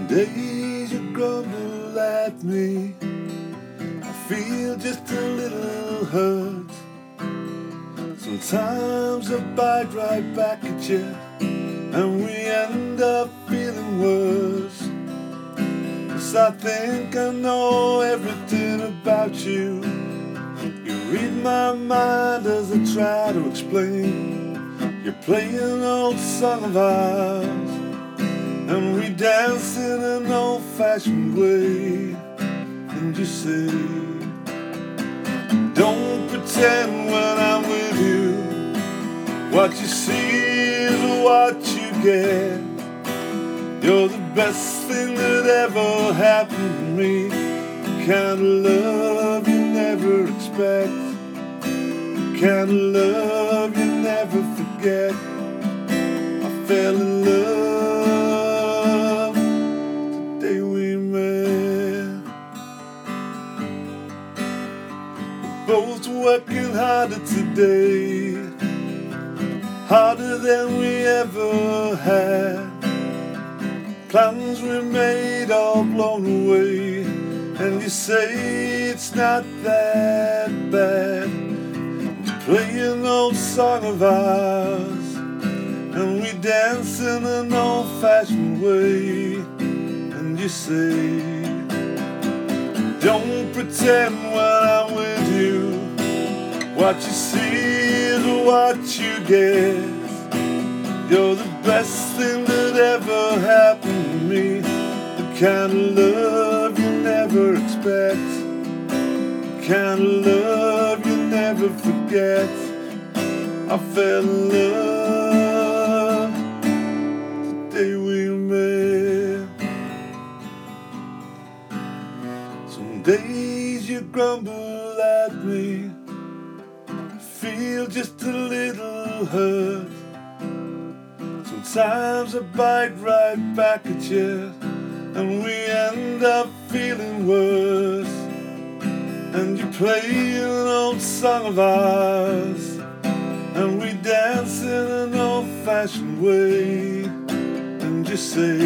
days you grumble at me, I feel just a little hurt. Sometimes I bite right back at you, and we end up feeling worse. 'Cause I think I know everything about you. You read my mind as I try to explain. You play an old song of ours, and we dance in an old-fashioned way. And you say, don't pretend when I'm with you. What you see is what you get. You're the best thing that ever happened to me. The kind of love you never expect, the kind of love you never forget. I fell in love the day we met. We're both working harder today, harder than we ever had. Plans we made all blown away, and you say it's not that bad. You play an old song of ours, and we dance in an old-fashioned way. And you say, don't pretend when I'm with you. What you see is what you get. You're the best thing that ever happened to me. The kind of love you never expect, the kind of love you never forget. I fell in love the day we met. Some days you grumble at me, I feel just a little hurt. Sometimes I bite right back at you, and we end up feeling worse. And you play an old song of ours, and we dance in an old-fashioned way. And you say,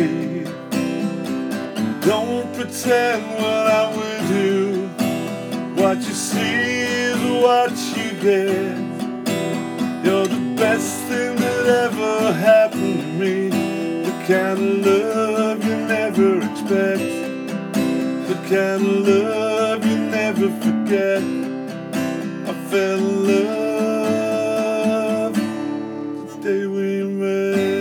don't pretend when I'm with you. What you see is what you get. You're the best thing that ever happened to me. The kind of love you never expect, the kind of love you never forget. I fell in love the day we met.